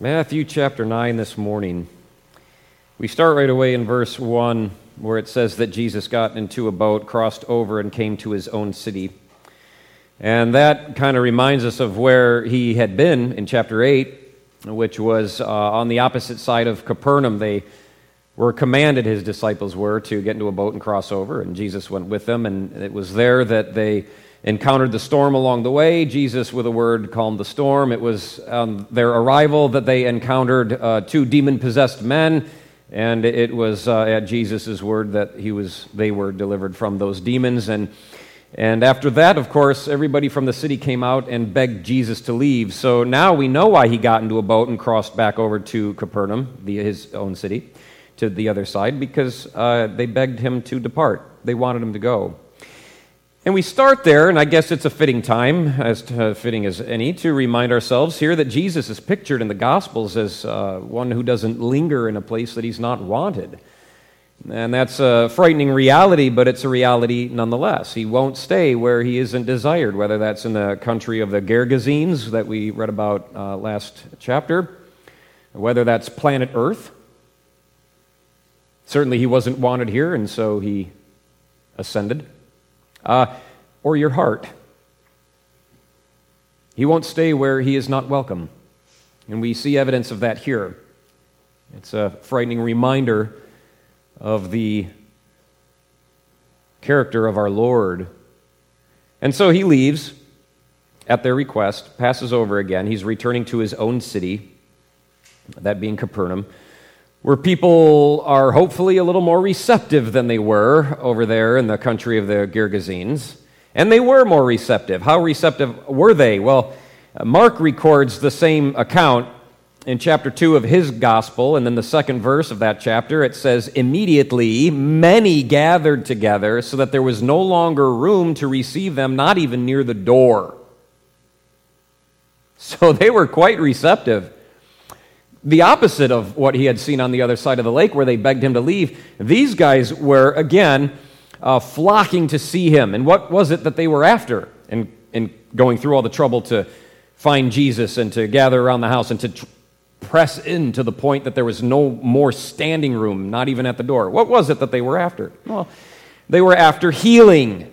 Matthew chapter 9 this morning. We start right away in verse 1 where it says that Jesus got into a boat, crossed over, and came to his own city. And that kind of reminds us of where he had been in chapter 8, which was on the opposite side of Capernaum. They were commanded, his disciples were, to get into a boat and cross over, and Jesus went with them, and it was there that they encountered the storm along the way. Jesus, with a word, calmed the storm. It was on their arrival that they encountered two demon-possessed men, and it was at Jesus' word that they were delivered from those demons. And after that, of course, everybody from the city came out and begged Jesus to leave. So now we know why he got into a boat and crossed back over to Capernaum, his own city, to the other side, because they begged him to depart. They wanted him to go. And we start there, and I guess it's a fitting time, as fitting as any, to remind ourselves here that Jesus is pictured in the Gospels as one who doesn't linger in a place that he's not wanted. And that's a frightening reality, but it's a reality nonetheless. He won't stay where he isn't desired, whether that's in the country of the Gergesenes that we read about last chapter, whether that's planet Earth. Certainly he wasn't wanted here, and so he ascended. Or your heart. He won't stay where he is not welcome. And we see evidence of that here. It's a frightening reminder of the character of our Lord. And so he leaves at their request, passes over again. He's returning to his own city, that being Capernaum, where people are hopefully a little more receptive than they were over there in the country of the Gergesenes. And they were more receptive. How receptive were they? Well, Mark records the same account in chapter 2 of his gospel, and then the second verse of that chapter, it says, "Immediately many gathered together so that there was no longer room to receive them, not even near the door." So they were quite receptive. The opposite of what he had seen on the other side of the lake where they begged him to leave. These guys were, again, flocking to see him. And what was it that they were after in going through all the trouble to find Jesus and to gather around the house and to press in to the point that there was no more standing room, not even at the door? What was it that they were after? Well, they were after healing.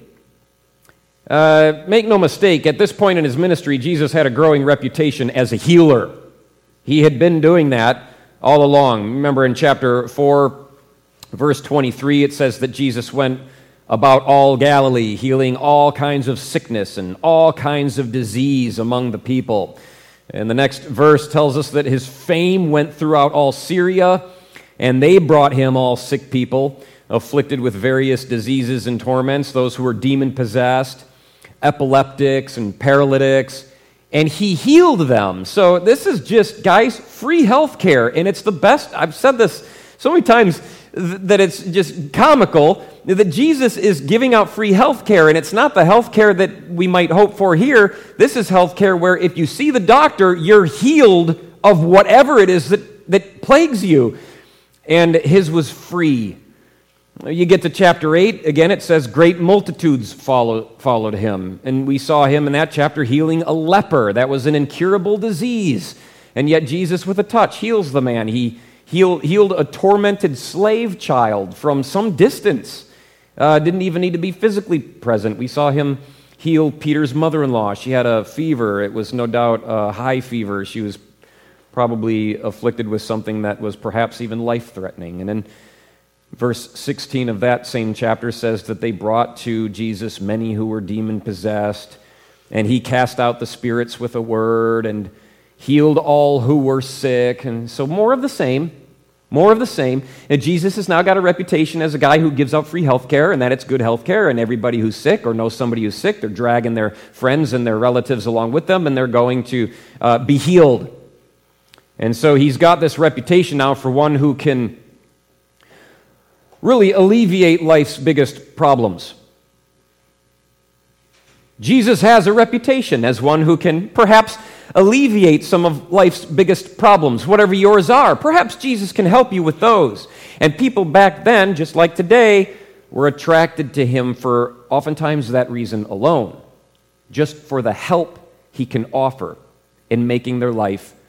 Make no mistake, at this point in his ministry, Jesus had a growing reputation as a healer. He had been doing that all along. Remember in chapter 4, verse 23, it says that Jesus went about all Galilee, healing all kinds of sickness and all kinds of disease among the people. And the next verse tells us that his fame went throughout all Syria, and they brought him all sick people, afflicted with various diseases and torments, those who were demon-possessed, epileptics and paralytics, and he healed them. So this is just, guys, free health care, and it's the best. I've said this so many times that it's just comical that Jesus is giving out free health care, and it's not the health care that we might hope for here. This is health care where if you see the doctor, you're healed of whatever it is that plagues you. And his was free. You get to chapter 8, again it says, great multitudes followed him. And we saw him in that chapter healing a leper. That was an incurable disease. And yet Jesus, with a touch, heals the man. He healed a tormented slave child from some distance. Didn't even need to be physically present. We saw him heal Peter's mother-in-law. She had a fever. It was no doubt a high fever. She was probably afflicted with something that was perhaps even life-threatening. And then verse 16 of that same chapter says that they brought to Jesus many who were demon-possessed, and he cast out the spirits with a word and healed all who were sick. And so more of the same. And Jesus has now got a reputation as a guy who gives out free health care, and that it's good health care, and everybody who's sick or knows somebody who's sick, they're dragging their friends and their relatives along with them, and they're going to be healed. And so he's got this reputation now for one who can really alleviate life's biggest problems. Jesus has a reputation as one who can perhaps alleviate some of life's biggest problems, whatever yours are. Perhaps Jesus can help you with those. And people back then, just like today, were attracted to him for oftentimes that reason alone, just for the help he can offer in making their life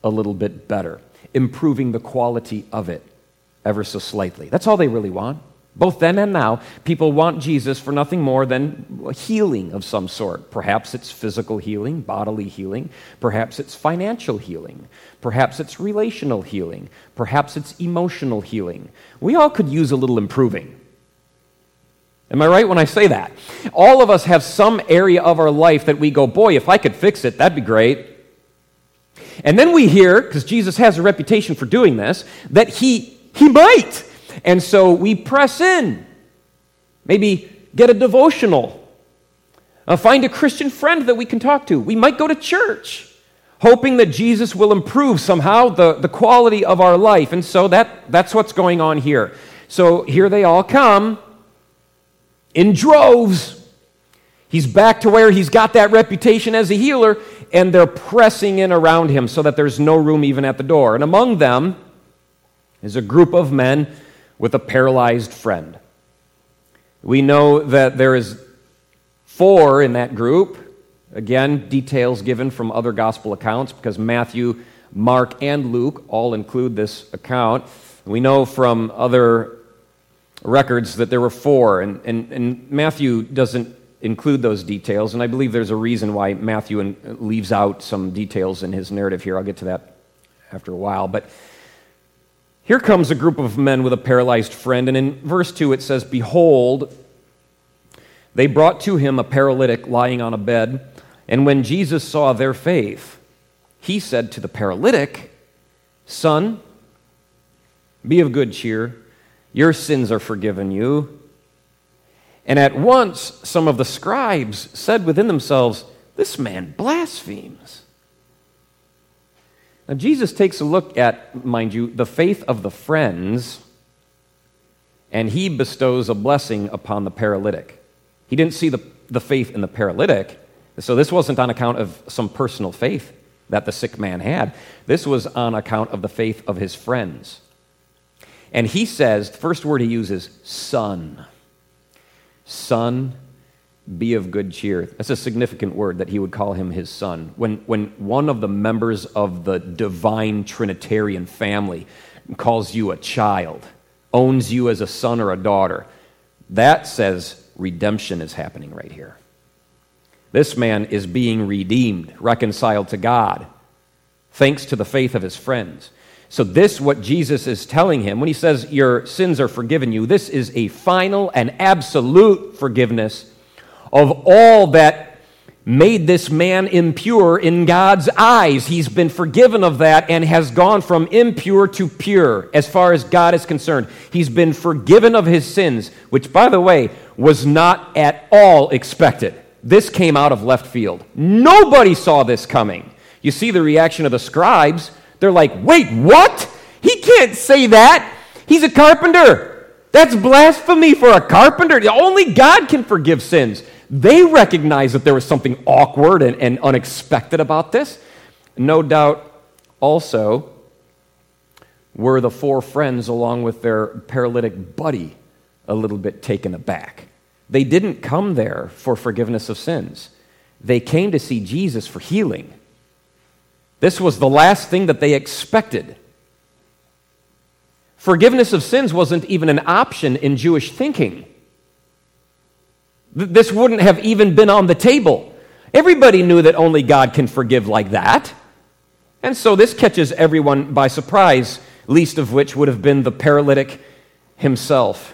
a little bit better, improving the quality of it ever so slightly. That's all they really want. Both then and now, people want Jesus for nothing more than healing of some sort. Perhaps it's physical healing, bodily healing. Perhaps it's financial healing. Perhaps it's relational healing. Perhaps it's emotional healing. We all could use a little improving. Am I right when I say that? All of us have some area of our life that we go, boy, if I could fix it, that'd be great. And then we hear, because Jesus has a reputation for doing this, that he might. And so we press in. Maybe get a devotional. Find a Christian friend that we can talk to. We might go to church, hoping that Jesus will improve somehow the quality of our life. And so that's what's going on here. So here they all come in droves. He's back to where he's got that reputation as a healer, and they're pressing in around him so that there's no room even at the door. And among them is a group of men with a paralyzed friend. We know that there is 4 in that group. Again, details given from other gospel accounts because Matthew, Mark, and Luke all include this account. We know from other records that there were 4, and Matthew doesn't include those details, and I believe there's a reason why Matthew leaves out some details in his narrative here. I'll get to that after a while, but here comes a group of men with a paralyzed friend, and in verse 2 it says, "Behold, they brought to him a paralytic lying on a bed, and when Jesus saw their faith, he said to the paralytic, 'Son, be of good cheer, your sins are forgiven you.' And at once some of the scribes said within themselves, 'This man blasphemes.'" Now, Jesus takes a look at, mind you, the faith of the friends, and he bestows a blessing upon the paralytic. He didn't see the faith in the paralytic, so this wasn't on account of some personal faith that the sick man had. This was on account of the faith of his friends. And he says, the first word he uses, son. Son, be of good cheer. That's a significant word that he would call him his son. When one of the members of the divine Trinitarian family calls you a child, owns you as a son or a daughter, that says redemption is happening right here. This man is being redeemed, reconciled to God, thanks to the faith of his friends. So this, what Jesus is telling him, when he says your sins are forgiven you, this is a final and absolute forgiveness of all that made this man impure in God's eyes. He's been forgiven of that and has gone from impure to pure as far as God is concerned. He's been forgiven of his sins, which, by the way, was not at all expected. This came out of left field. Nobody saw this coming. You see the reaction of the scribes. They're like, wait, what? He can't say that. He's a carpenter. That's blasphemy for a carpenter. Only God can forgive sins. They recognized that there was something awkward and unexpected about this. No doubt also were the 4 friends along with their paralytic buddy a little bit taken aback. They didn't come there for forgiveness of sins. They came to see Jesus for healing. This was the last thing that they expected. Forgiveness of sins wasn't even an option in Jewish thinking. This wouldn't have even been on the table. Everybody knew that only God can forgive like that. And so this catches everyone by surprise, least of which would have been the paralytic himself.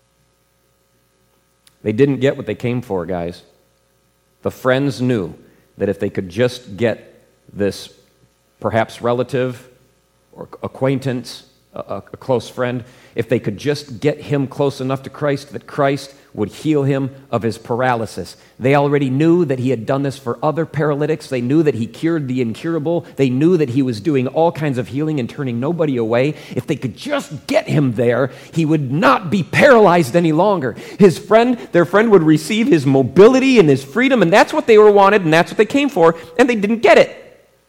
They didn't get what they came for, guys. The friends knew that if they could just get this perhaps relative or acquaintance, a close friend, if they could just get him close enough to Christ, that Christ would heal him of his paralysis. They already knew that he had done this for other paralytics. They knew that he cured the incurable. They knew that he was doing all kinds of healing and turning nobody away. If they could just get him there, he would not be paralyzed any longer. Their friend would receive his mobility and his freedom, and that's what they were wanted, and that's what they came for, and they didn't get it.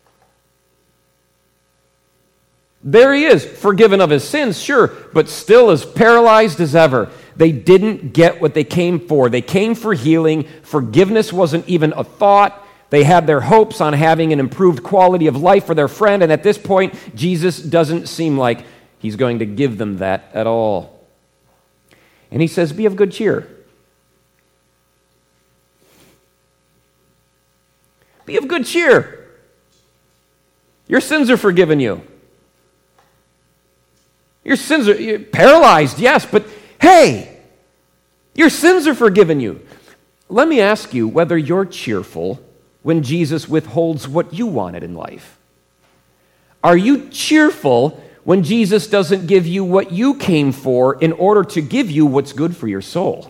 There he is, forgiven of his sins, sure, but still as paralyzed as ever. They didn't get what they came for. They came for healing. Forgiveness wasn't even a thought. They had their hopes on having an improved quality of life for their friend, and at this point, Jesus doesn't seem like he's going to give them that at all. And he says, be of good cheer. Be of good cheer. Your sins are forgiven you. Your sins are paralyzed, yes, but hey, your sins are forgiven you. Let me ask you whether you're cheerful when Jesus withholds what you wanted in life. Are you cheerful when Jesus doesn't give you what you came for in order to give you what's good for your soul?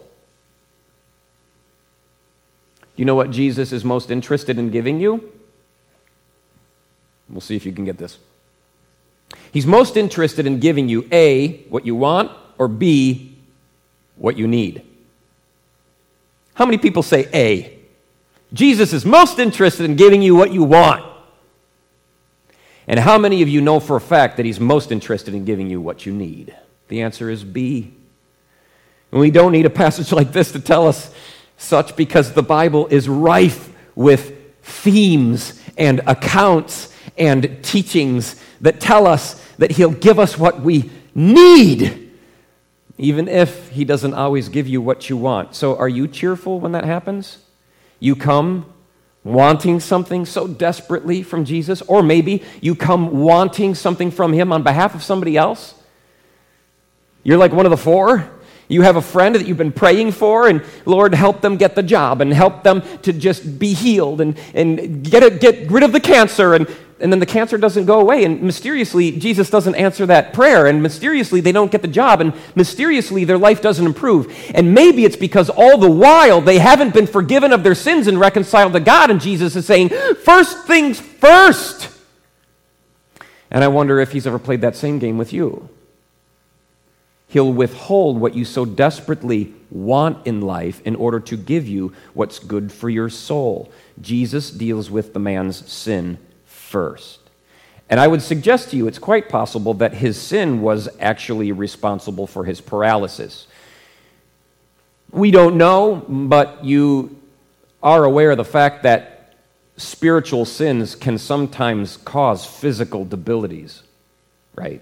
You know what Jesus is most interested in giving you? We'll see if you can get this. He's most interested in giving you A, what you want, or B, what you need. How many people say A? Jesus is most interested in giving you what you want. And how many of you know for a fact that he's most interested in giving you what you need? The answer is B. And we don't need a passage like this to tell us such, because the Bible is rife with themes and accounts and teachings that tell us that he'll give us what we need, even if he doesn't always give you what you want. So are you cheerful when that happens? You come wanting something so desperately from Jesus, or maybe you come wanting something from him on behalf of somebody else. You're like one of the four. You have a friend that you've been praying for, and Lord, help them get the job and help them to just be healed and get rid of the cancer. And then the cancer doesn't go away, and mysteriously, Jesus doesn't answer that prayer, and mysteriously, they don't get the job, and mysteriously, their life doesn't improve. And maybe it's because all the while, they haven't been forgiven of their sins and reconciled to God, and Jesus is saying, first things first. And I wonder if he's ever played that same game with you. He'll withhold what you so desperately want in life in order to give you what's good for your soul. Jesus deals with the man's sin first. And I would suggest to you it's quite possible that his sin was actually responsible for his paralysis. We don't know, but you are aware of the fact that spiritual sins can sometimes cause physical debilities, right?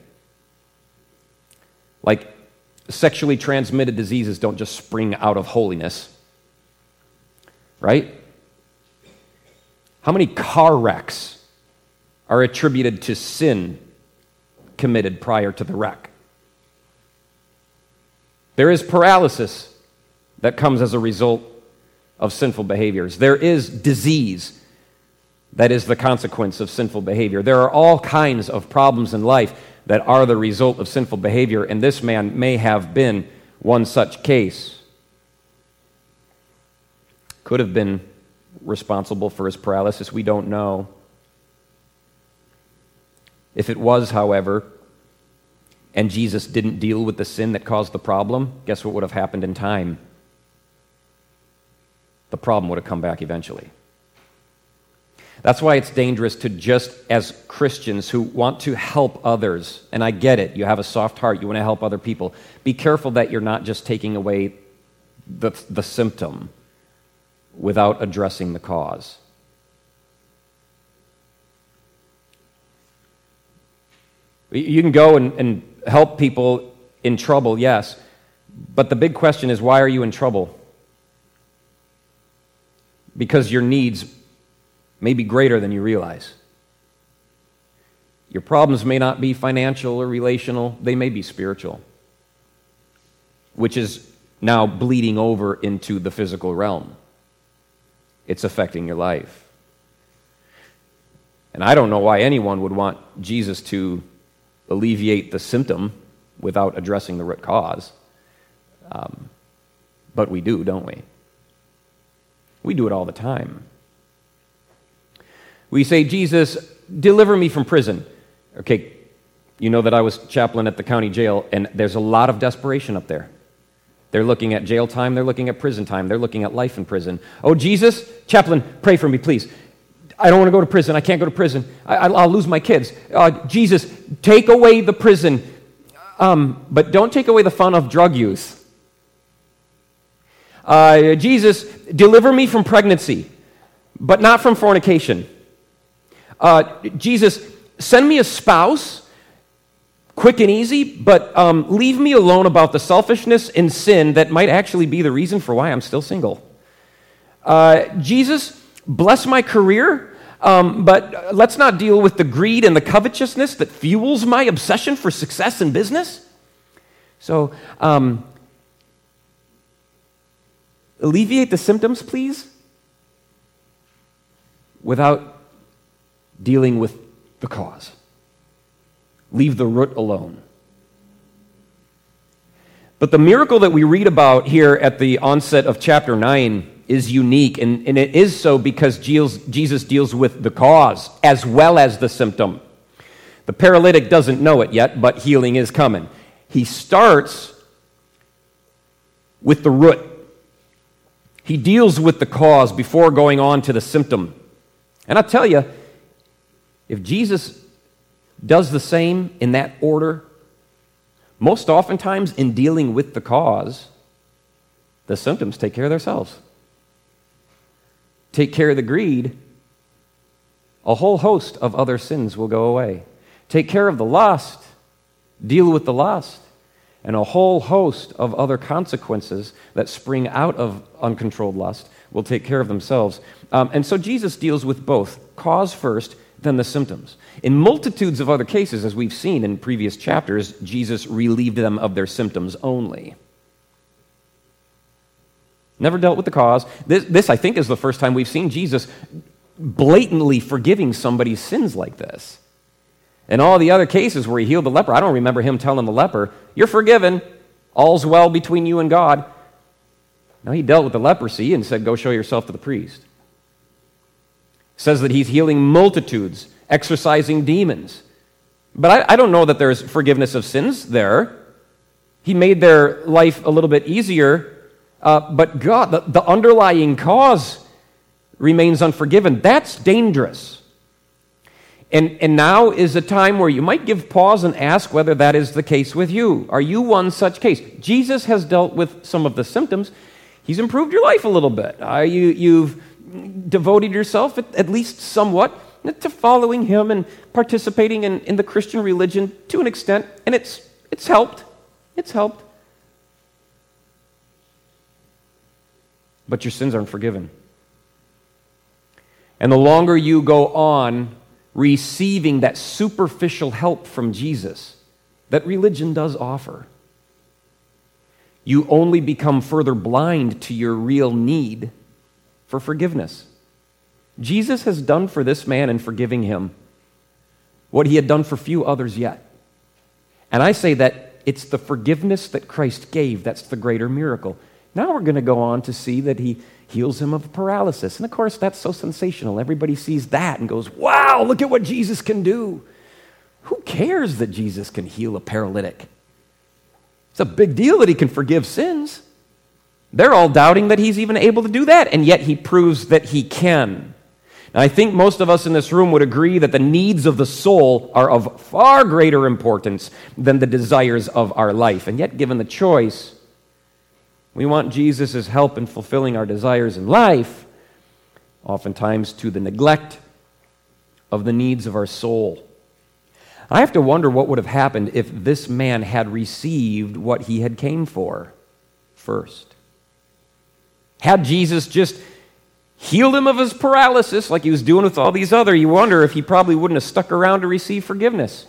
Like sexually transmitted diseases don't just spring out of holiness, right? How many car wrecks are attributed to sin committed prior to the wreck? There is paralysis that comes as a result of sinful behaviors. There is disease that is the consequence of sinful behavior. There are all kinds of problems in life that are the result of sinful behavior, and this man may have been one such case. Could have been responsible for his paralysis, we don't know. If it was, however, and Jesus didn't deal with the sin that caused the problem, guess what would have happened in time? The problem would have come back eventually. That's why it's dangerous to just, as Christians who want to help others, and I get it, you have a soft heart, you want to help other people, be careful that you're not just taking away the symptom without addressing the cause. You can go and help people in trouble, yes, but the big question is, why are you in trouble? Because your needs may be greater than you realize. Your problems may not be financial or relational, they may be spiritual, which is now bleeding over into the physical realm. It's affecting your life. And I don't know why anyone would want Jesus to alleviate the symptom without addressing the root cause. But we do, don't we? We do it all the time. We say, Jesus, deliver me from prison. Okay, you know that I was chaplain at the county jail, and there's a lot of desperation up there. They're looking at jail time, they're looking at prison time, they're looking at life in prison. Oh, Jesus, chaplain, pray for me, please. I don't want to go to prison. I can't go to prison. I'll lose my kids. Jesus, take away the prison, but don't take away the fun of drug use. Jesus, deliver me from pregnancy. but not from fornication. Jesus, send me a spouse, quick and easy, but leave me alone about the selfishness and sin that might actually be the reason for why I'm still single. Jesus, bless my career, but let's not deal with the greed and the covetousness that fuels my obsession for success in business. So, alleviate the symptoms, please, without dealing with the cause. Leave the root alone. But the miracle that we read about here at the onset of chapter 9 is unique, and it is so because Jesus deals with the cause as well as the symptom. The paralytic doesn't know it yet, but healing is coming. He starts with the root. He deals with the cause before going on to the symptom. And I'll tell you, if Jesus does the same in that order, most oftentimes in dealing with the cause, the symptoms take care of themselves. Take care of the greed, a whole host of other sins will go away. Take care of the lust, deal with the lust, and a whole host of other consequences that spring out of uncontrolled lust will take care of themselves. And so Jesus deals with both, cause first, then the symptoms. In multitudes of other cases, as we've seen in previous chapters, Jesus relieved them of their symptoms only. Never dealt with the cause. This, I think, is the first time we've seen Jesus blatantly forgiving somebody's sins like this. In all the other cases where he healed the leper, I don't remember him telling the leper, "You're forgiven, all's well between you and God." No, he dealt with the leprosy and said, "Go show yourself to the priest." Says that he's healing multitudes, exorcising demons. But I don't know that there's forgiveness of sins there. He made their life a little bit easier, but God, the underlying cause remains unforgiven. That's dangerous. And now is a time where you might give pause and ask whether that is the case with you. Are you one such case? Jesus has dealt with some of the symptoms. He's improved your life a little bit. You've devoted yourself, at least somewhat, to following him and participating in the Christian religion to an extent, and it's helped. It's helped. But your sins aren't forgiven. And the longer you go on receiving that superficial help from Jesus that religion does offer, you only become further blind to your real need for forgiveness. Jesus has done for this man in forgiving him what he had done for few others yet. And I say that it's the forgiveness that Christ gave that's the greater miracle. Now we're going to go on to see that he heals him of paralysis. And of course, that's so sensational. Everybody sees that and goes, "Wow, look at what Jesus can do." Who cares that Jesus can heal a paralytic? It's a big deal that he can forgive sins. They're all doubting that he's even able to do that, and yet he proves that he can. Now, I think most of us in this room would agree that the needs of the soul are of far greater importance than the desires of our life. And yet, given the choice, we want Jesus' help in fulfilling our desires in life, oftentimes to the neglect of the needs of our soul. I have to wonder what would have happened if this man had received what he had came for first. Had Jesus just healed him of his paralysis like he was doing with all these other, you wonder if he probably wouldn't have stuck around to receive forgiveness.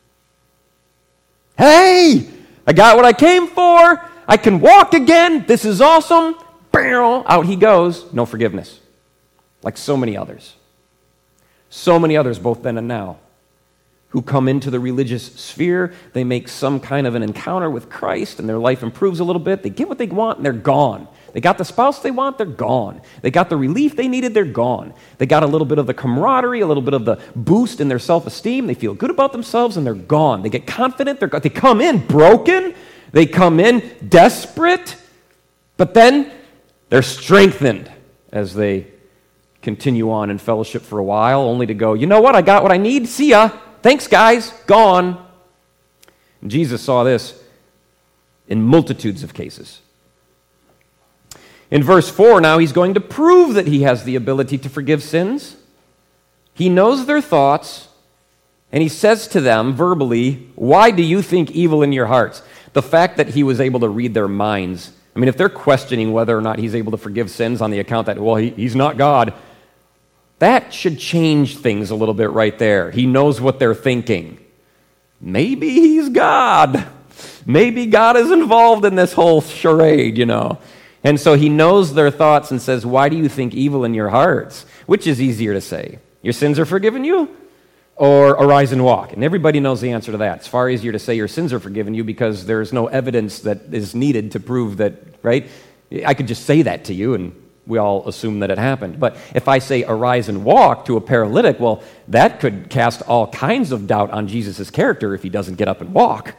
Hey, I got what I came for. I can walk again. This is awesome. Out he goes. No forgiveness. Like so many others. So many others, both then and now, who come into the religious sphere. They make some kind of an encounter with Christ, and their life improves a little bit. They get what they want, and they're gone. They got the spouse they want, they're gone. They got the relief they needed, they're gone. They got a little bit of the camaraderie, a little bit of the boost in their self-esteem. They feel good about themselves, and they're gone. They get confident. They come in broken. They come in desperate. But then they're strengthened as they continue on in fellowship for a while, only to go, "You know what? I got what I need. See ya. Thanks, guys. Gone." And Jesus saw this in multitudes of cases. In verse 4 now, he's going to prove that he has the ability to forgive sins. He knows their thoughts, and he says to them verbally, why do you think evil in your hearts? The fact that he was able to read their minds, I mean, if they're questioning whether or not he's able to forgive sins on the account that, well, he's not God, that should change things a little bit right there. He knows what they're thinking. Maybe he's God. Maybe God is involved in this whole charade, And so he knows their thoughts and says, why do you think evil in your hearts? Which is easier to say? Your sins are forgiven you? Or arise and walk? And everybody knows the answer to that. It's far easier to say your sins are forgiven you because there's no evidence that is needed to prove that, right? I could just say that to you and we all assume that it happened. But if I say arise and walk to a paralytic, well, that could cast all kinds of doubt on Jesus' character if he doesn't get up and walk.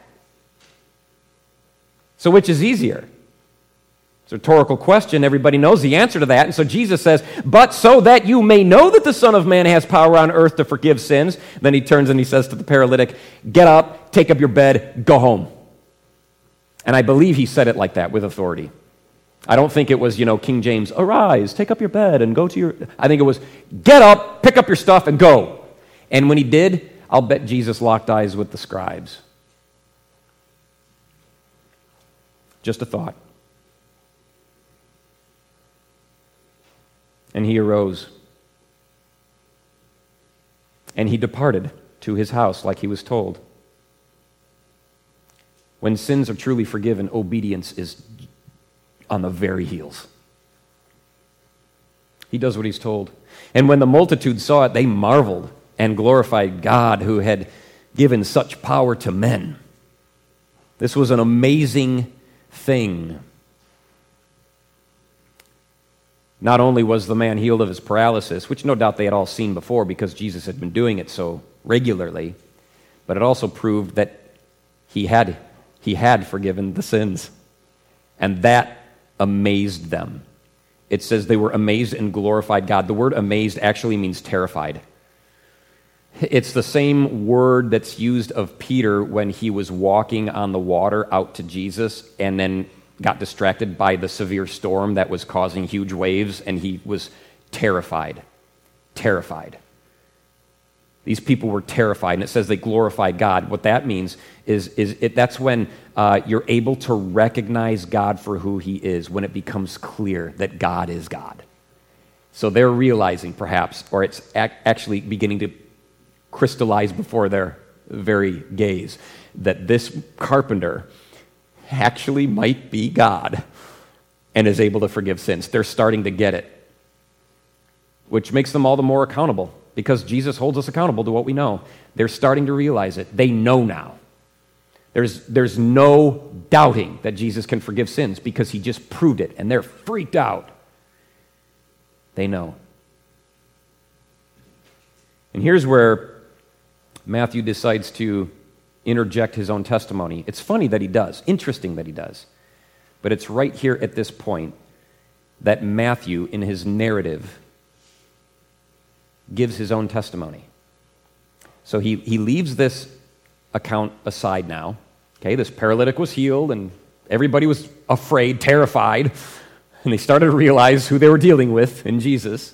So which is easier? It's a rhetorical question. Everybody knows the answer to that. And so Jesus says, but so that you may know that the Son of Man has power on earth to forgive sins. Then he turns and he says to the paralytic, get up, take up your bed, go home. And I believe he said it like that with authority. I don't think it was, King James, arise, take up your bed and go to your... I think it was, get up, pick up your stuff and go. And when he did, I'll bet Jesus locked eyes with the scribes. Just a thought. And he arose. And he departed to his house like he was told. When sins are truly forgiven, obedience is on the very heels. He does what he's told. And when the multitude saw it, they marveled and glorified God who had given such power to men. This was an amazing thing. Not only was the man healed of his paralysis, which no doubt they had all seen before because Jesus had been doing it so regularly, but it also proved that he had forgiven the sins. And that amazed them. It says they were amazed and glorified God. The word amazed actually means terrified. It's the same word that's used of Peter when he was walking on the water out to Jesus and then got distracted by the severe storm that was causing huge waves, and he was terrified. Terrified. These people were terrified, and it says they glorified God. What that means is that's when you're able to recognize God for who he is, when it becomes clear that God is God. So they're realizing, perhaps, or it's actually beginning to crystallize before their very gaze, that this carpenter actually might be God and is able to forgive sins. They're starting to get it, which makes them all the more accountable because Jesus holds us accountable to what we know. They're starting to realize it. They know now. There's no doubting that Jesus can forgive sins because he just proved it, and they're freaked out. They know. And here's where Matthew decides to interject his own testimony. It's funny that he does, interesting that he does, but it's right here at this point that Matthew, in his narrative, gives his own testimony. So he leaves this account aside now. Okay, this paralytic was healed, and everybody was afraid, terrified, and they started to realize who they were dealing with in Jesus.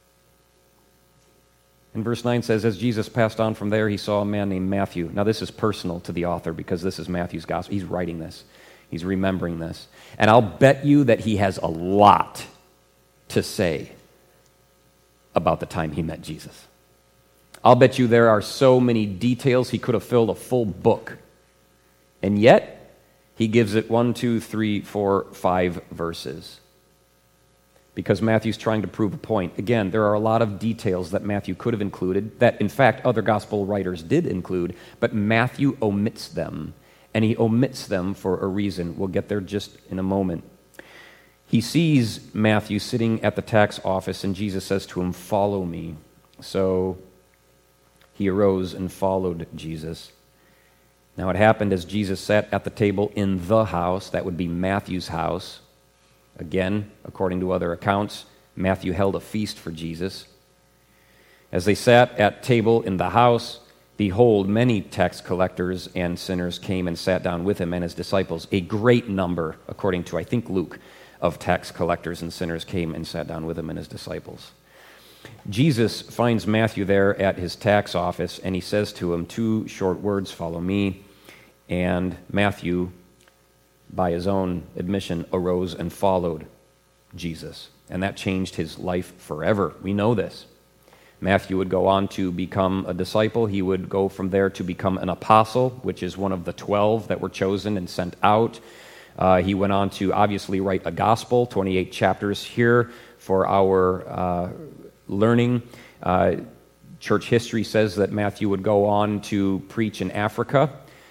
And verse 9 says, as Jesus passed on from there, he saw a man named Matthew. Now this is personal to the author because this is Matthew's gospel. He's writing this. He's remembering this. And I'll bet you that he has a lot to say about the time he met Jesus. I'll bet you there are so many details he could have filled a full book. And yet, he gives it 1, 2, 3, 4, 5 verses. Because Matthew's trying to prove a point. Again, there are a lot of details that Matthew could have included, that in fact other gospel writers did include, but Matthew omits them, and he omits them for a reason. We'll get there just in a moment. He sees Matthew sitting at the tax office, and Jesus says to him, follow me. So he arose and followed Jesus. Now it happened as Jesus sat at the table in the house, that would be Matthew's house. Again, according to other accounts, Matthew held a feast for Jesus. As they sat at table in the house, behold, many tax collectors and sinners came and sat down with him and his disciples, a great number, according to, I think, Luke. of tax collectors and sinners came and sat down with him and his disciples. Jesus finds Matthew there at his tax office, and he says to him 2 short words, "Follow me." And Matthew, by his own admission, arose and followed Jesus. And that changed his life forever. We know this. Matthew would go on to become a disciple. He would go from there to become an apostle, which is one of the 12 that were chosen and sent out. He went on to obviously write a gospel, 28 chapters here for our learning. Church history says that Matthew would go on to preach in Africa,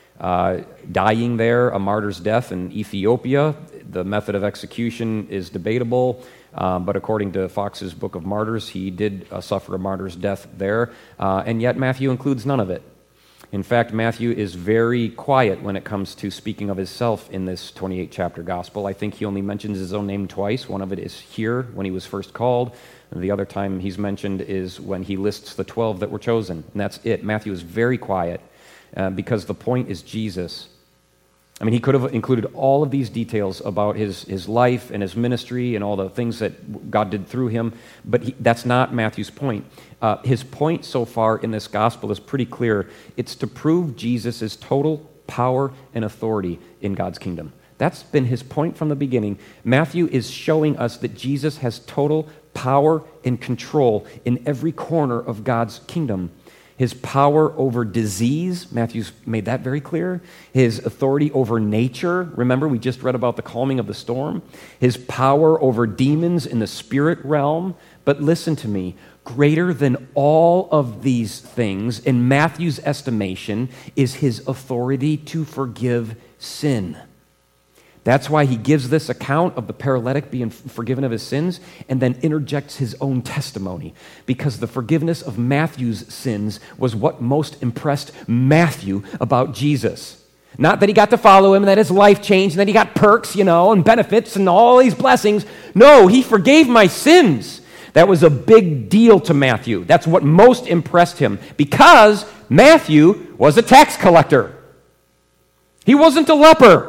dying there, a martyr's death in Ethiopia. The method of execution is debatable, but according to Fox's Book of Martyrs, he did suffer a martyr's death there, and yet Matthew includes none of it. In fact, Matthew is very quiet when it comes to speaking of himself in this 28-chapter gospel. I think he only mentions his own name twice. One of it is here, when he was first called, and the other time he's mentioned is when he lists the 12 that were chosen, and that's it. Matthew is very quiet because the point is Jesus. I mean, he could have included all of these details about his life and his ministry and all the things that God did through him, but that's not Matthew's point. His point so far in this gospel is pretty clear. It's to prove Jesus' total power and authority in God's kingdom. That's been his point from the beginning. Matthew is showing us that Jesus has total power and control in every corner of God's kingdom. His power over disease, Matthew's made that very clear. His authority over nature, remember we just read about the calming of the storm. His power over demons in the spirit realm. But listen to me, greater than all of these things, in Matthew's estimation, is his authority to forgive sin. That's why he gives this account of the paralytic being forgiven of his sins and then interjects his own testimony, because the forgiveness of Matthew's sins was what most impressed Matthew about Jesus. Not that he got to follow him and that his life changed and that he got perks, and benefits and all these blessings. No, he forgave my sins. That was a big deal to Matthew. That's what most impressed him, because Matthew was a tax collector. He wasn't a leper.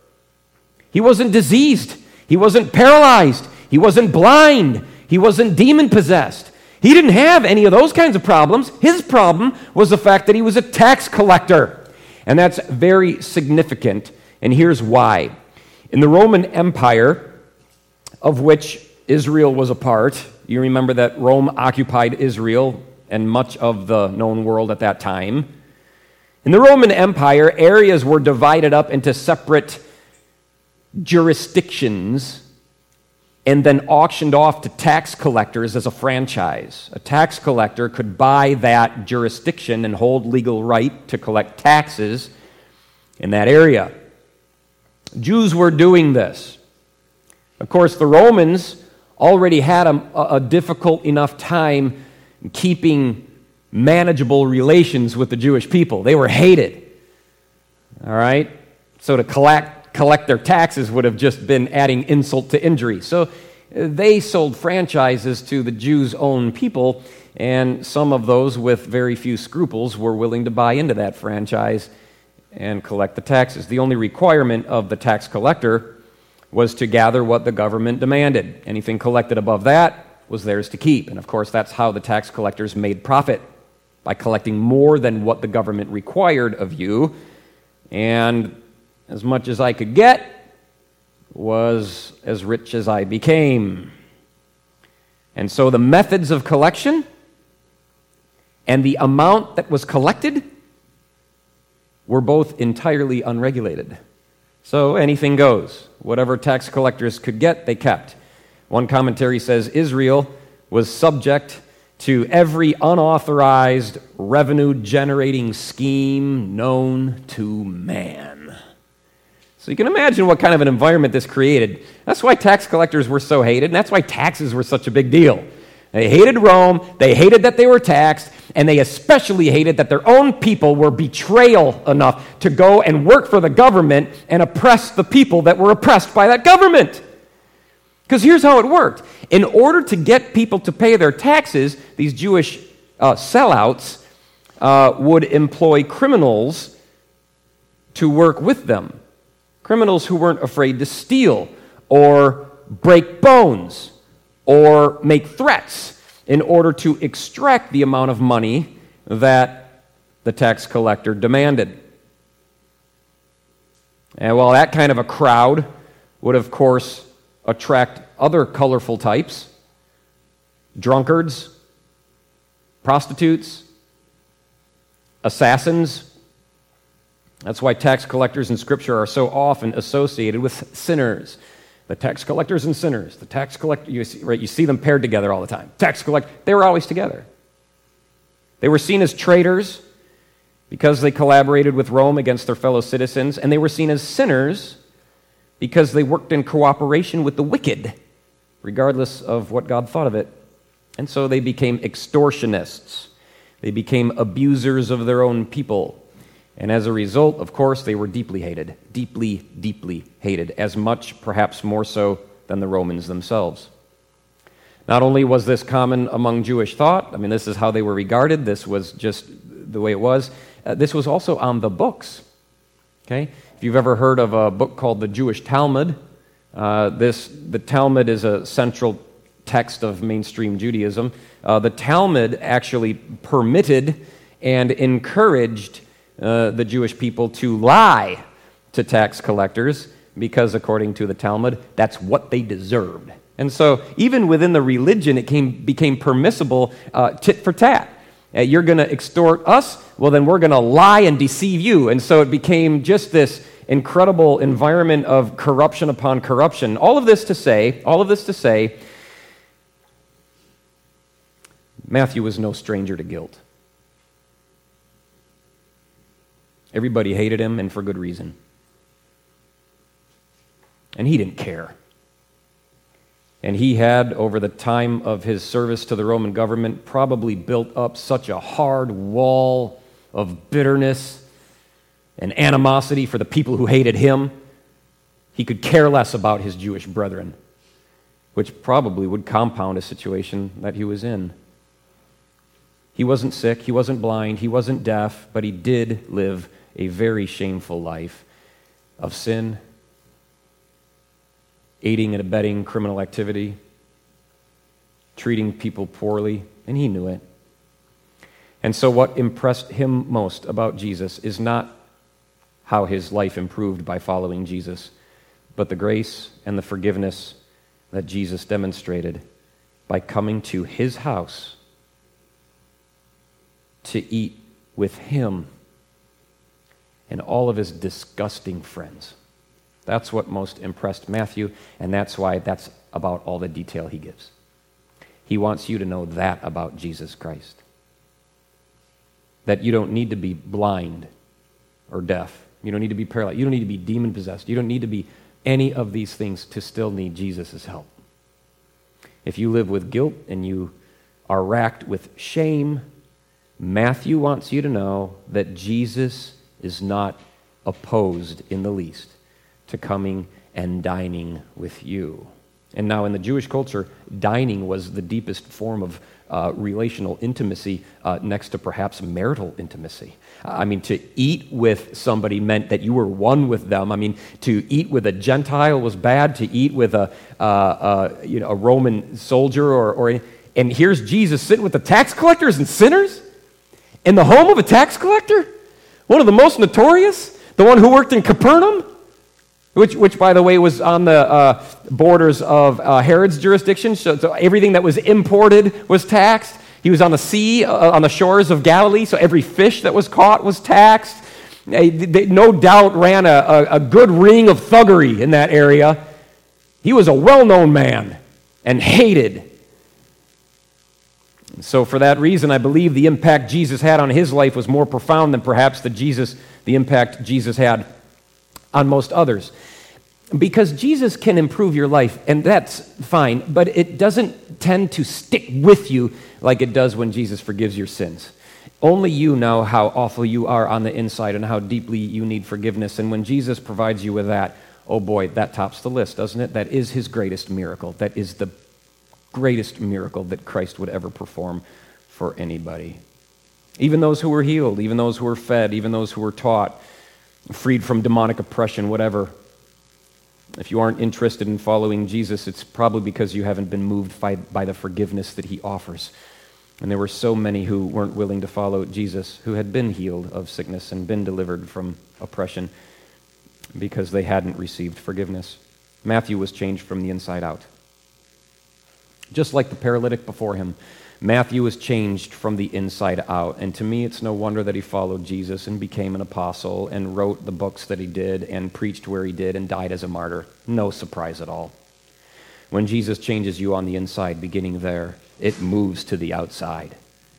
He wasn't diseased. He wasn't paralyzed. He wasn't blind. He wasn't demon-possessed. He didn't have any of those kinds of problems. His problem was the fact that he was a tax collector. And that's very significant, and here's why. In the Roman Empire, of which Israel was a part, you remember that Rome occupied Israel and much of the known world at that time. In the Roman Empire, areas were divided up into separate jurisdictions and then auctioned off to tax collectors as a franchise. A tax collector could buy that jurisdiction and hold legal right to collect taxes in that area. Jews were doing this. Of course, the Romans already had a difficult enough time keeping manageable relations with the Jewish people. They were hated. All right? So to collect their taxes would have just been adding insult to injury. So they sold franchises to the Jews' own people, and some of those with very few scruples were willing to buy into that franchise and collect the taxes. The only requirement of the tax collector was to gather what the government demanded. Anything collected above that was theirs to keep. And of course, that's how the tax collectors made profit, by collecting more than what the government required of you. And as much as I could get was as rich as I became. And so the methods of collection and the amount that was collected were both entirely unregulated. So anything goes. Whatever tax collectors could get, they kept. One commentary says Israel was subject to every unauthorized revenue-generating scheme known to man. So you can imagine what kind of an environment this created. That's why tax collectors were so hated, and that's why taxes were such a big deal. They hated Rome, they hated that they were taxed, and they especially hated that their own people were betrayal enough to go and work for the government and oppress the people that were oppressed by that government. Because here's how it worked. In order to get people to pay their taxes, these Jewish sellouts would employ criminals to work with them. Criminals who weren't afraid to steal or break bones or make threats in order to extract the amount of money that the tax collector demanded. And while that kind of a crowd would, of course, attract other colorful types, drunkards, prostitutes, assassins. That's why tax collectors in Scripture are so often associated with sinners. The tax collectors and sinners. The tax collector, you see them paired together all the time. Tax collector, they were always together. They were seen as traitors because they collaborated with Rome against their fellow citizens, and they were seen as sinners because they worked in cooperation with the wicked, regardless of what God thought of it. And so they became extortionists. They became abusers of their own people. And as a result, of course, they were deeply hated. Deeply, deeply hated. As much, perhaps more so, than the Romans themselves. Not only was this common among Jewish thought, I mean, this is how they were regarded. This was just the way it was. This was also on the books. Okay? If you've ever heard of a book called the Jewish Talmud, the Talmud is a central text of mainstream Judaism. The Talmud actually permitted and encouraged the Jewish people to lie to tax collectors because, according to the Talmud, that's what they deserved. And so, even within the religion, it became permissible tit for tat. You're going to extort us, well, then we're going to lie and deceive you. And so it became just this incredible environment of corruption upon corruption. All of this to say, Matthew was no stranger to guilt. Everybody hated him, and for good reason. And he didn't care. And he had, over the time of his service to the Roman government, probably built up such a hard wall of bitterness and animosity for the people who hated him, he could care less about his Jewish brethren, which probably would compound a situation that he was in. He wasn't sick, he wasn't blind, he wasn't deaf, but he did live a very shameful life of sin, aiding and abetting criminal activity, treating people poorly, and he knew it. And so what impressed him most about Jesus is not how his life improved by following Jesus, but the grace and the forgiveness that Jesus demonstrated by coming to his house to eat with him and all of his disgusting friends. That's what most impressed Matthew, and that's why that's about all the detail he gives. He wants you to know that about Jesus Christ. That you don't need to be blind or deaf. You don't need to be paralyzed. You don't need to be demon-possessed. You don't need to be any of these things to still need Jesus' help. If you live with guilt and you are racked with shame, Matthew wants you to know that Jesus is not opposed in the least to coming and dining with you. And now in the Jewish culture, dining was the deepest form of relational intimacy next to perhaps marital intimacy. I mean, to eat with somebody meant that you were one with them. I mean, to eat with a Gentile was bad. To eat with a Roman soldier and here's Jesus sitting with the tax collectors and sinners in the home of a tax collector, one of the most notorious, the one who worked in Capernaum, which by the way, was on the borders of Herod's jurisdiction, so everything that was imported was taxed. He was on the sea, on the shores of Galilee, so every fish that was caught was taxed. They no doubt ran a good ring of thuggery in that area. He was a well-known man and hated. So for that reason, I believe the impact Jesus had on his life was more profound than perhaps the impact Jesus had on most others. Because Jesus can improve your life, and that's fine, but it doesn't tend to stick with you like it does when Jesus forgives your sins. Only you know how awful you are on the inside and how deeply you need forgiveness, and when Jesus provides you with that, oh boy, that tops the list, doesn't it? That is his greatest miracle. That is the greatest miracle that Christ would ever perform for anybody. Even those who were healed, even those who were fed, even those who were taught, freed from demonic oppression, whatever. If you aren't interested in following Jesus, it's probably because you haven't been moved by the forgiveness that he offers. And there were so many who weren't willing to follow Jesus, who had been healed of sickness and been delivered from oppression because they hadn't received forgiveness. Matthew was changed from the inside out. Just like the paralytic before him, Matthew was changed from the inside out. And to me, it's no wonder that he followed Jesus and became an apostle and wrote the books that he did and preached where he did and died as a martyr. No surprise at all. When Jesus changes you on the inside, beginning there, it moves to the outside.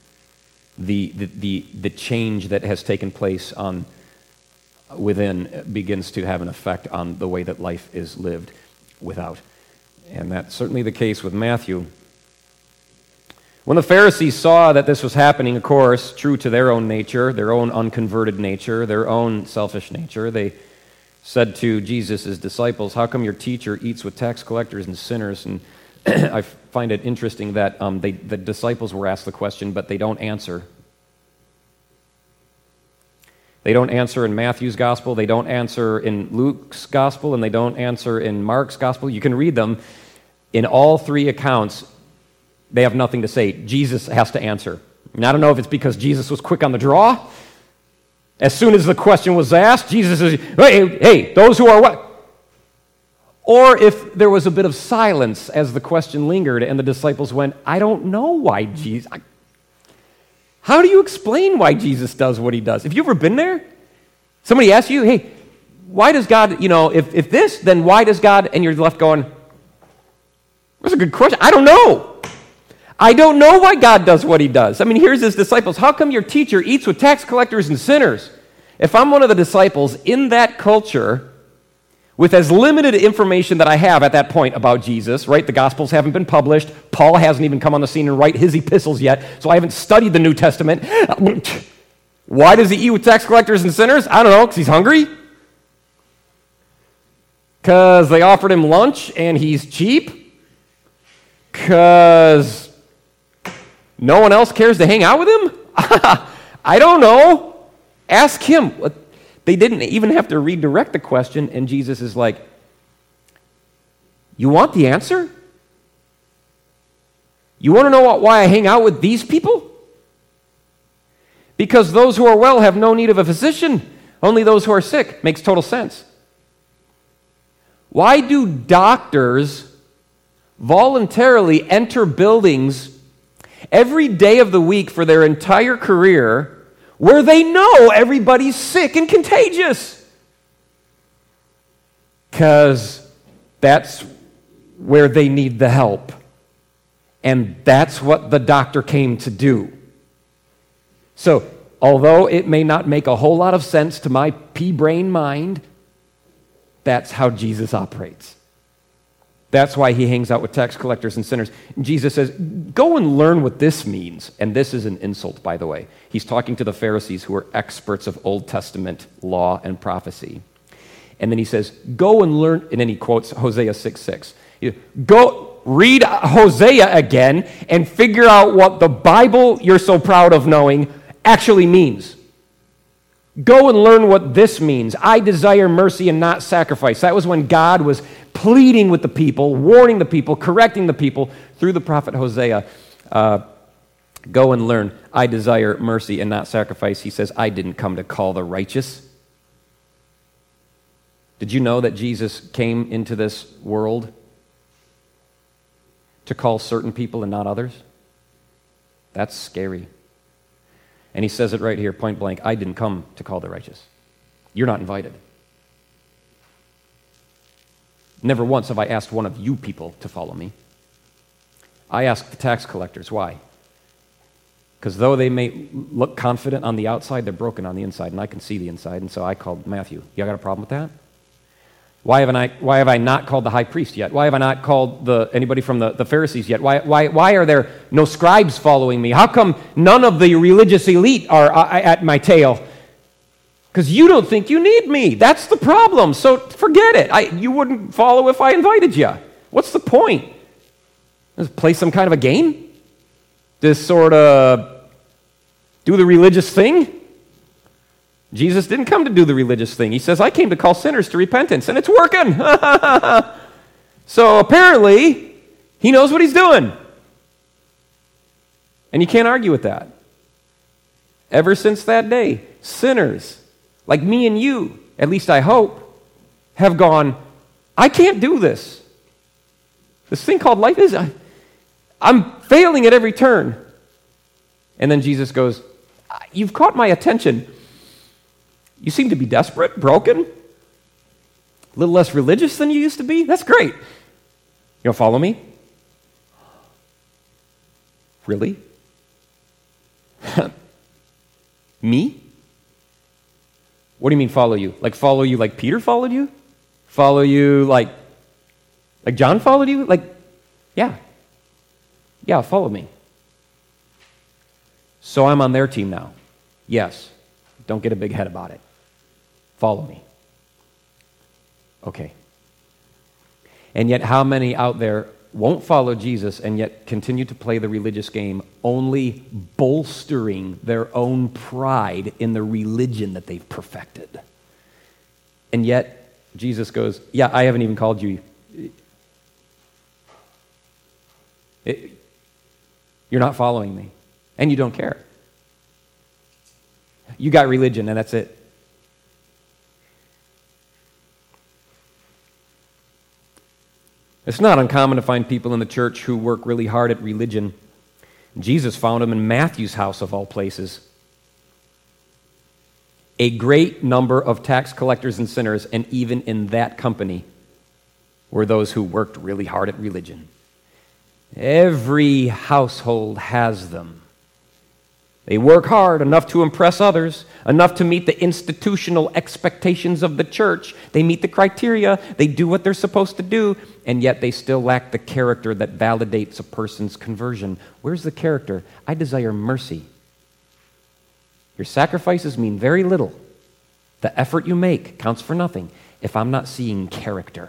The change that has taken place within begins to have an effect on the way that life is lived without. And that's certainly the case with Matthew. When the Pharisees saw that this was happening, of course, true to their own nature, their own unconverted nature, their own selfish nature, they said to Jesus' disciples, "How come your teacher eats with tax collectors and sinners?" And I find it interesting that the disciples were asked the question, but they don't answer. They don't answer in Matthew's gospel, they don't answer in Luke's gospel, and they don't answer in Mark's gospel. You can read them. In all three accounts, they have nothing to say. Jesus has to answer. And I don't know if it's because Jesus was quick on the draw. As soon as the question was asked, Jesus says, hey, those who are what? Or if there was a bit of silence as the question lingered and the disciples went, I don't know why Jesus... How do you explain why Jesus does what he does? Have you ever been there? Somebody asks you, hey, why does God, if this, then why does God, and you're left going, that's a good question. I don't know. I don't know why God does what he does. I mean, here's his disciples. How come your teacher eats with tax collectors and sinners? If I'm one of the disciples in that culture, with as limited information that I have at that point about Jesus, right? The Gospels haven't been published. Paul hasn't even come on the scene and write his epistles yet, so I haven't studied the New Testament. Why does he eat with tax collectors and sinners? I don't know, because he's hungry? Because they offered him lunch and he's cheap? Because no one else cares to hang out with him? I don't know. Ask him. They didn't even have to redirect the question, and Jesus is like, you want the answer? You want to know why I hang out with these people? Because those who are well have no need of a physician, only those who are sick. Makes total sense. Why do doctors voluntarily enter buildings every day of the week for their entire career where they know everybody's sick and contagious? Because that's where they need the help. And that's what the doctor came to do. So, although it may not make a whole lot of sense to my pea-brain mind, that's how Jesus operates. That's why he hangs out with tax collectors and sinners. And Jesus says, go and learn what this means. And this is an insult, by the way. He's talking to the Pharisees who are experts of Old Testament law and prophecy. And then he says, go and learn, and then he quotes Hosea 6:6. Go read Hosea again and figure out what the Bible you're so proud of knowing actually means. Go and learn what this means. I desire mercy and not sacrifice. That was when God was pleading with the people, warning the people, correcting the people through the prophet Hosea. Go and learn. I desire mercy and not sacrifice. He says, I didn't come to call the righteous. Did you know that Jesus came into this world to call certain people and not others? That's scary. And he says it right here, point blank, I didn't come to call the righteous. You're not invited. Never once have I asked one of you people to follow me. I asked the tax collectors. Why? Because though they may look confident on the outside, they're broken on the inside, and I can see the inside, and so I called Matthew. You got a problem with that? Why have I not called the high priest yet? Why have I not called anybody from the Pharisees yet? Why are there no scribes following me? How come none of the religious elite are at my tail? Because you don't think you need me. That's the problem. So forget it. You wouldn't follow if I invited you. What's the point? Let's play some kind of a game? Just sort of do the religious thing? Jesus didn't come to do the religious thing. He says, I came to call sinners to repentance, and it's working. So apparently, he knows what he's doing. And you can't argue with that. Ever since that day, sinners, like me and you, at least I hope, have gone, I can't do this. This thing called life is, I'm failing at every turn. And then Jesus goes, you've caught my attention. You seem to be desperate, broken, a little less religious than you used to be. That's great. You'll follow me? Really? Me? What do you mean follow you? Like follow you like Peter followed you? Follow you like John followed you? Yeah, follow me. So I'm on their team now. Yes. Don't get a big head about it. Follow me. Okay. And yet how many out there won't follow Jesus and yet continue to play the religious game, only bolstering their own pride in the religion that they've perfected? And yet Jesus goes, yeah, I haven't even called you. You're not following me, and you don't care. You got religion, and that's it. It's not uncommon to find people in the church who work really hard at religion. Jesus found them in Matthew's house, of all places. A great number of tax collectors and sinners, and even in that company, were those who worked really hard at religion. Every household has them. They work hard, enough to impress others, enough to meet the institutional expectations of the church. They meet the criteria, they do what they're supposed to do, and yet they still lack the character that validates a person's conversion. Where's the character? I desire mercy. Your sacrifices mean very little. The effort you make counts for nothing if I'm not seeing character.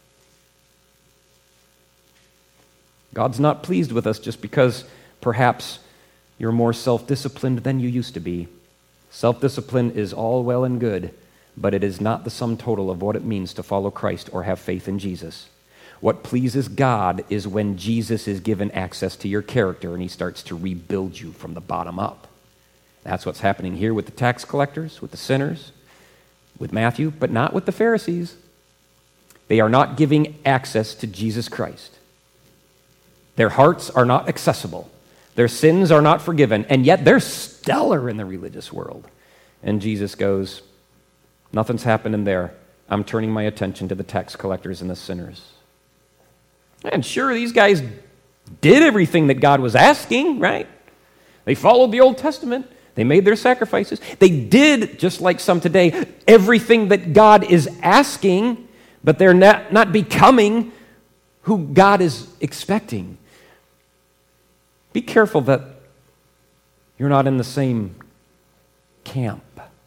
God's not pleased with us just because perhaps you're more self-disciplined than you used to be. Self-discipline is all well and good, but it is not the sum total of what it means to follow Christ or have faith in Jesus. What pleases God is when Jesus is given access to your character and he starts to rebuild you from the bottom up. That's what's happening here with the tax collectors, with the sinners, with Matthew, but not with the Pharisees. They are not giving access to Jesus Christ. Their hearts are not accessible. Their sins are not forgiven, and yet they're stellar in the religious world. And Jesus goes, nothing's happening there. I'm turning my attention to the tax collectors and the sinners. And sure, these guys did everything that God was asking, right? They followed the Old Testament. They made their sacrifices. They did, just like some today, everything that God is asking, but they're not becoming who God is expecting. Be careful that you're not in the same camp.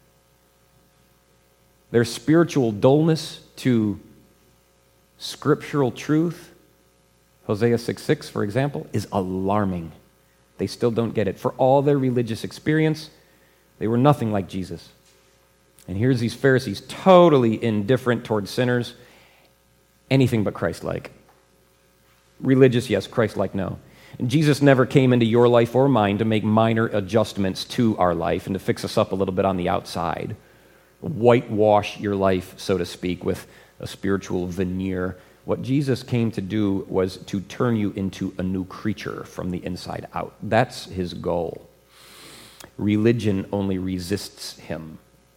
There's spiritual dullness to scriptural truth. Hosea 6:6, for example, is alarming. They still don't get it. For all their religious experience, they were nothing like Jesus. And here's these Pharisees, totally indifferent towards sinners, anything but Christ-like. Religious, yes. Christ-like, no. And Jesus never came into your life or mine to make minor adjustments to our life and to fix us up a little bit on the outside. Whitewash your life, so to speak, with a spiritual veneer. What Jesus came to do was to turn you into a new creature from the inside out. That's his goal. Religion only resists him.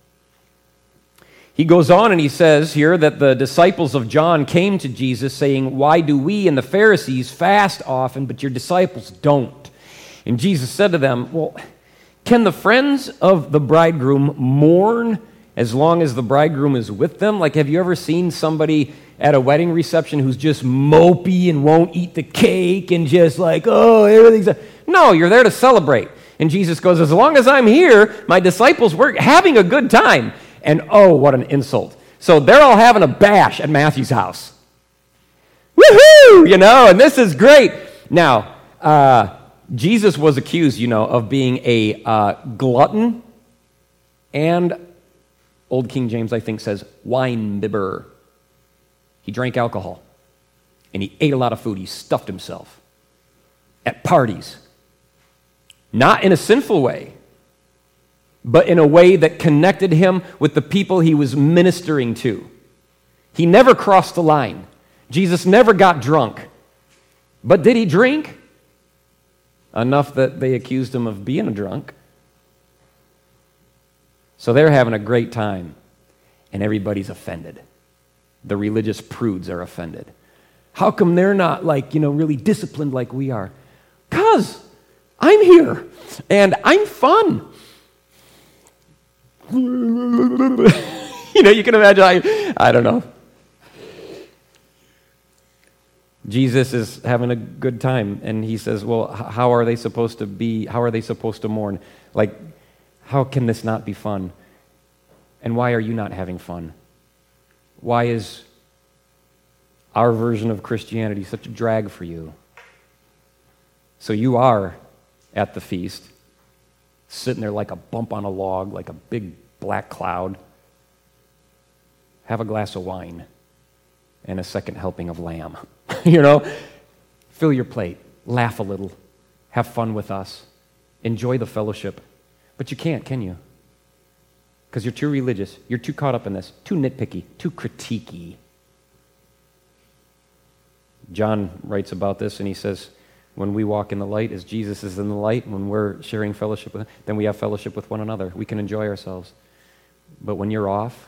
He goes on and he says here that the disciples of John came to Jesus saying, "Why do we and the Pharisees fast often, but your disciples don't?" And Jesus said to them, "Well, can the friends of the bridegroom mourn as long as the bridegroom is with them?" Like, have you ever seen somebody at a wedding reception who's just mopey and won't eat the cake and just like, oh, everything's... No, you're there to celebrate. And Jesus goes, as long as I'm here, my disciples were having a good time. And oh, what an insult. So they're all having a bash at Matthew's house. Woohoo! You know, and this is great. Now, Jesus was accused, of being a glutton and Old King James, I think, says wine-bibber. He drank alcohol, and he ate a lot of food. He stuffed himself at parties. Not in a sinful way, but in a way that connected him with the people he was ministering to. He never crossed the line. Jesus never got drunk. But did he drink? Enough that they accused him of being a drunk. So they're having a great time, and everybody's offended. The religious prudes are offended. How come they're not really disciplined like we are? 'Cause I'm here, and I'm fun. You can imagine, I don't know. Jesus is having a good time, and he says, well, how are they supposed to mourn? Like, how can this not be fun? And why are you not having fun? Why is our version of Christianity such a drag for you? So you are at the feast, sitting there like a bump on a log, like a big black cloud. Have a glass of wine and a second helping of lamb. Fill your plate, laugh a little, have fun with us, enjoy the fellowship. But you can't, can you? Because you're too religious, you're too caught up in this, too nitpicky, too critiquey. John writes about this, and he says, when we walk in the light, as Jesus is in the light, when we're sharing fellowship with him, then we have fellowship with one another. We can enjoy ourselves. But when you're off,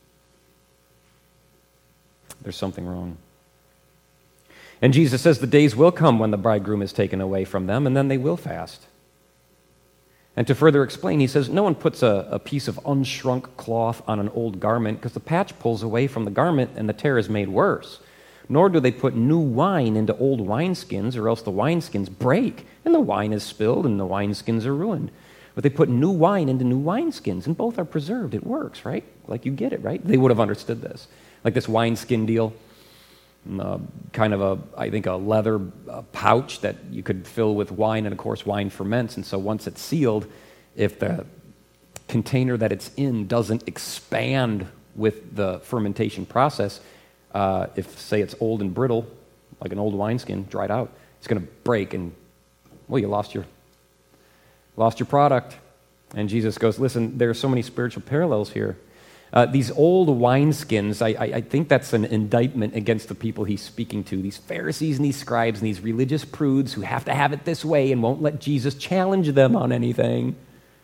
there's something wrong. And Jesus says the days will come when the bridegroom is taken away from them, and then they will fast. And to further explain, he says, no one puts a piece of unshrunk cloth on an old garment, because the patch pulls away from the garment and the tear is made worse. Nor do they put new wine into old wineskins, or else the wineskins break, and the wine is spilled, and the wineskins are ruined. But they put new wine into new wineskins, and both are preserved. It works, right? Like, you get it, right? They would have understood this. Like this wineskin deal, kind of I think a leather pouch that you could fill with wine, and of course wine ferments, and so once it's sealed, if the container that it's in doesn't expand with the fermentation process, if, say, it's old and brittle, like an old wineskin, dried out, it's going to break, and, well, you lost your product. And Jesus goes, listen, there are so many spiritual parallels here. These old wineskins, I think that's an indictment against the people he's speaking to, these Pharisees and these scribes and these religious prudes who have to have it this way and won't let Jesus challenge them on anything.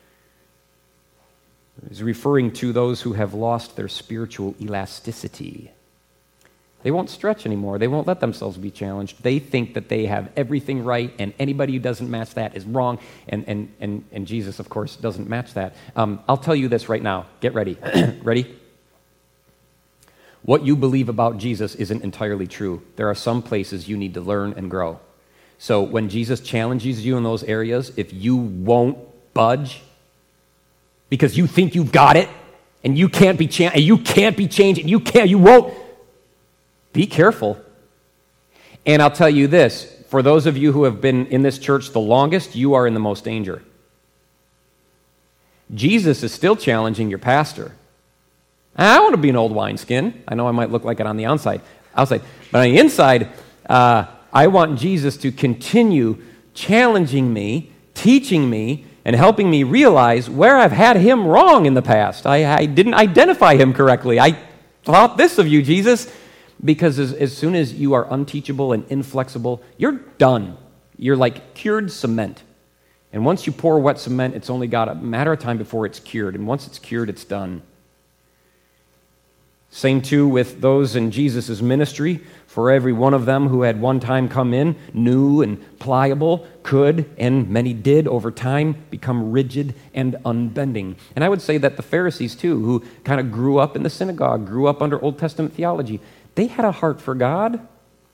He's referring to those who have lost their spiritual elasticity. They won't stretch anymore. They won't let themselves be challenged. They think that they have everything right, and anybody who doesn't match that is wrong, and Jesus, of course, doesn't match that. I'll tell you this right now. Get ready. Ready? What you believe about Jesus isn't entirely true. There are some places you need to learn and grow. So when Jesus challenges you in those areas, if you won't budge because you think you've got it, and you can't be changed, and you won't, be careful. And I'll tell you this, for those of you who have been in this church the longest, you are in the most danger. Jesus is still challenging your pastor. I want to be an old wineskin. I know I might look like it on the outside, but on the inside, I want Jesus to continue challenging me, teaching me, and helping me realize where I've had him wrong in the past. I didn't identify him correctly. I thought this of you, Jesus. Because as soon as you are unteachable and inflexible, you're done. You're like cured cement. And once you pour wet cement, it's only got a matter of time before it's cured. And once it's cured, it's done. Same too with those in Jesus' ministry. For every one of them who had one time come in, new and pliable, could, and many did over time, become rigid and unbending. And I would say that the Pharisees too, who kind of grew up in the synagogue, grew up under Old Testament theology, they had a heart for God.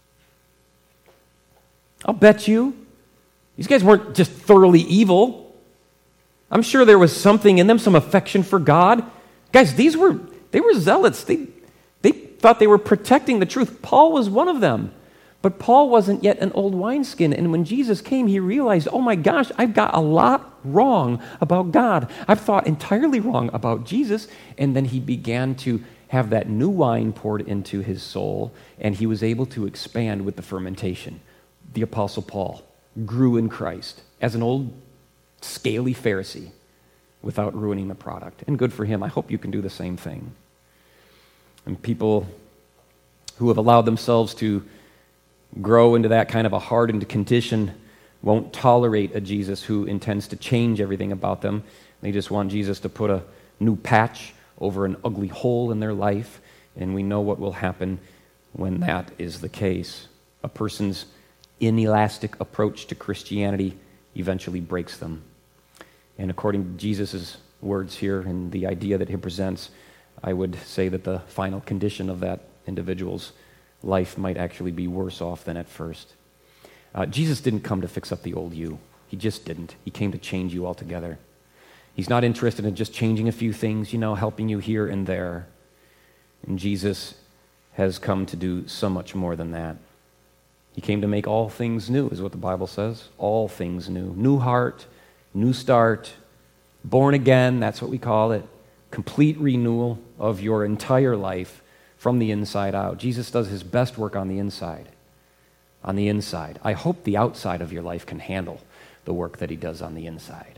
I'll bet you. These guys weren't just thoroughly evil. I'm sure there was something in them, some affection for God. Guys, they were zealots. They thought they were protecting the truth. Paul was one of them. But Paul wasn't yet an old wineskin, and when Jesus came, he realized, oh my gosh, I've got a lot wrong about God. I've thought entirely wrong about Jesus. And then he began to have that new wine poured into his soul, and he was able to expand with the fermentation. The Apostle Paul grew in Christ as an old, scaly Pharisee without ruining the product. And good for him. I hope you can do the same thing. And people who have allowed themselves to grow into that kind of a hardened condition won't tolerate a Jesus who intends to change everything about them. They just want Jesus to put a new patch over an ugly hole in their life, and we know what will happen when that is the case. A person's inelastic approach to Christianity eventually breaks them. And according to Jesus' words here and the idea that he presents, I would say that the final condition of that individual's life might actually be worse off than at first. Jesus didn't come to fix up the old you. He just didn't. He came to change you altogether. He's not interested in just changing a few things, helping you here and there. And Jesus has come to do so much more than that. He came to make all things new, is what the Bible says. All things new. New heart, new start, born again, that's what we call it. Complete renewal of your entire life from the inside out. Jesus does his best work on the inside. On the inside. I hope the outside of your life can handle the work that he does on the inside.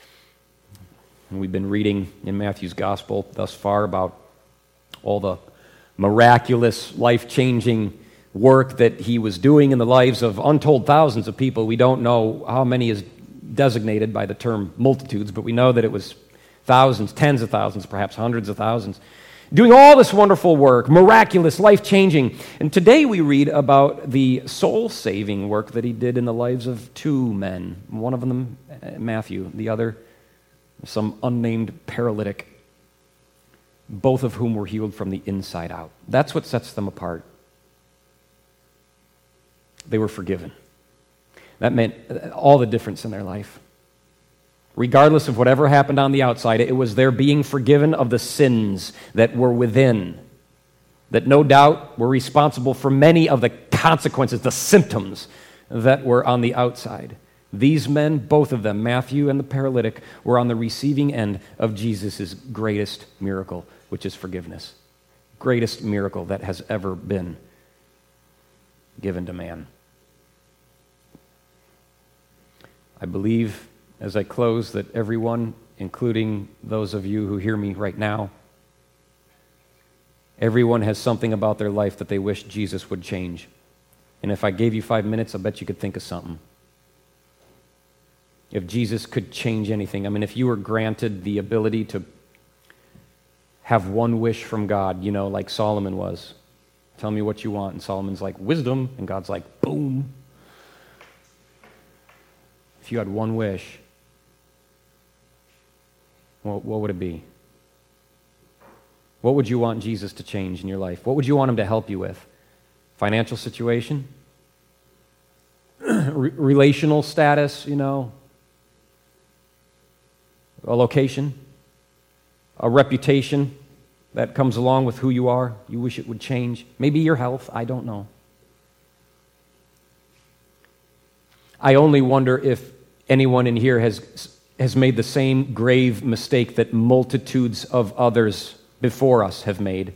And we've been reading in Matthew's gospel thus far about all the miraculous, life-changing work that he was doing in the lives of untold thousands of people. We don't know how many is designated by the term multitudes, but we know that it was thousands, tens of thousands, perhaps hundreds of thousands, doing all this wonderful work, miraculous, life-changing. And today we read about the soul-saving work that he did in the lives of two men. One of them, Matthew, the other, some unnamed paralytic, both of whom were healed from the inside out. That's what sets them apart. They were forgiven. That meant all the difference in their life. Regardless of whatever happened on the outside, it was their being forgiven of the sins that were within, that no doubt were responsible for many of the consequences, the symptoms that were on the outside. These men, both of them, Matthew and the paralytic, were on the receiving end of Jesus' greatest miracle, which is forgiveness. Greatest miracle that has ever been given to man. I believe, as I close, that everyone, including those of you who hear me right now, everyone has something about their life that they wish Jesus would change. And if I gave you 5 minutes, I bet you could think of something. If Jesus could change anything, if you were granted the ability to have one wish from God, like Solomon was, tell me what you want, and Solomon's like, wisdom, and God's like, boom. If you had one wish, what would it be? What would you want Jesus to change in your life? What would you want him to help you with? Financial situation? Relational status, a location? A reputation that comes along with who you are? You wish it would change? Maybe your health? I don't know. I only wonder if anyone in here has made the same grave mistake that multitudes of others before us have made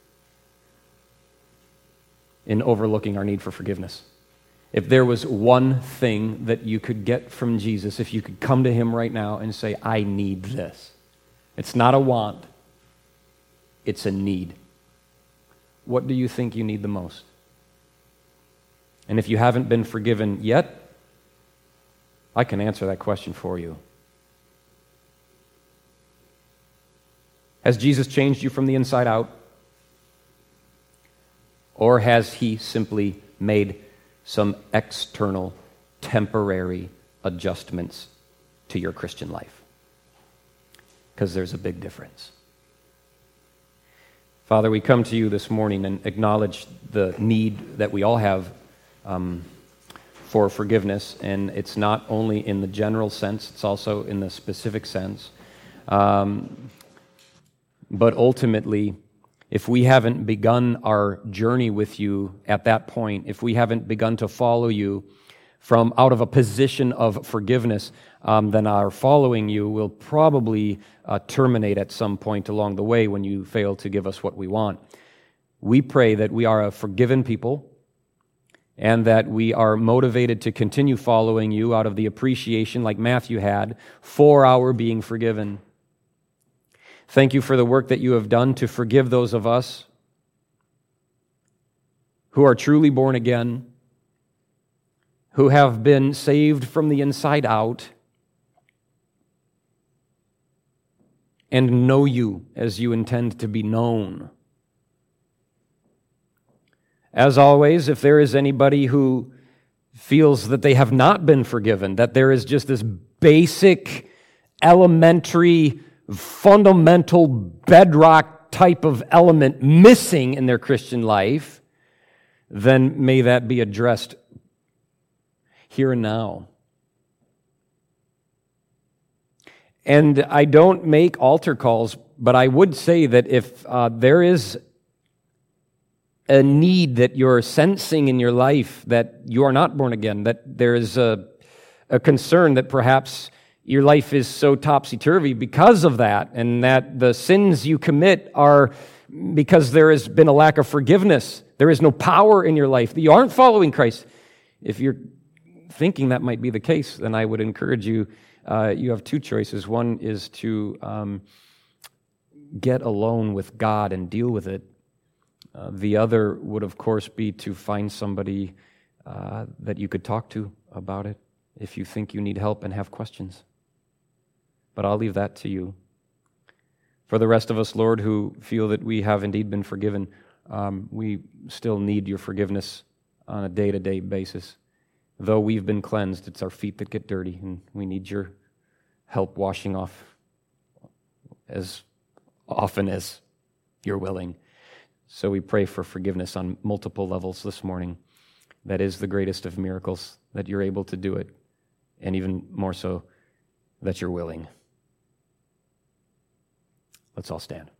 in overlooking our need for forgiveness. If there was one thing that you could get from Jesus, if you could come to him right now and say, I need this. It's not a want, it's a need. What do you think you need the most? And if you haven't been forgiven yet, I can answer that question for you. Has Jesus changed you from the inside out? Or has he simply made some external, temporary adjustments to your Christian life? Because there's a big difference. Father, we come to you this morning and acknowledge the need that we all have for forgiveness, and it's not only in the general sense, it's also in the specific sense. But ultimately, if we haven't begun our journey with you at that point, if we haven't begun to follow you from out of a position of forgiveness, then our following you will probably terminate at some point along the way when you fail to give us what we want. We pray that we are a forgiven people and that we are motivated to continue following you out of the appreciation, like Matthew had, for our being forgiven. Thank you for the work that you have done to forgive those of us who are truly born again, who have been saved from the inside out, and know you as you intend to be known. As always, if there is anybody who feels that they have not been forgiven, that there is just this basic, elementary, fundamental bedrock type of element missing in their Christian life, then may that be addressed here and now. And I don't make altar calls, but I would say that if there is a need that you're sensing in your life that you are not born again, that there is a concern that perhaps your life is so topsy-turvy because of that, and that the sins you commit are because there has been a lack of forgiveness. There is no power in your life, that you aren't following Christ. If you're thinking that might be the case, then I would encourage you, you have two choices. One is to get alone with God and deal with it. The other would, of course, be to find somebody that you could talk to about it if you think you need help and have questions. But I'll leave that to you. For the rest of us, Lord, who feel that we have indeed been forgiven, we still need your forgiveness on a day-to-day basis. Though we've been cleansed, it's our feet that get dirty, and we need your help washing off as often as you're willing. So we pray for forgiveness on multiple levels this morning. That is the greatest of miracles, that you're able to do it, and even more so, that you're willing. Let's all stand.